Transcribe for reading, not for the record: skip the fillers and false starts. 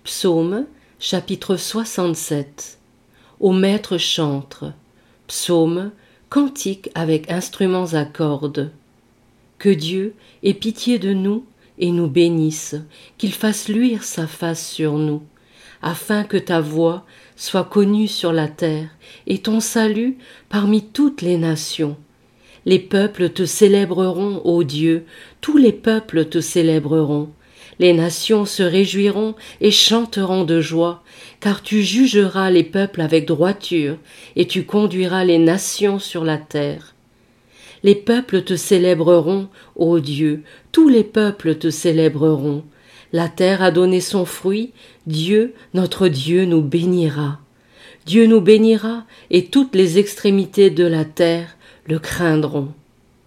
Psaume, chapitre 67. Au maître chantre. Psaume, cantique avec instruments à cordes. Que Dieu ait pitié de nous et nous bénisse, qu'il fasse luire sa face sur nous, afin que ta voix soit connue sur la terre et ton salut parmi toutes les nations. Les peuples te célébreront, ô Dieu, tous les peuples te célébreront. Les nations se réjouiront et chanteront de joie, car tu jugeras les peuples avec droiture, et tu conduiras les nations sur la terre. Les peuples te célébreront, ô Dieu, tous les peuples te célébreront. La terre a donné son fruit, Dieu, notre Dieu, nous bénira. Dieu nous bénira, et toutes les extrémités de la terre le craindront.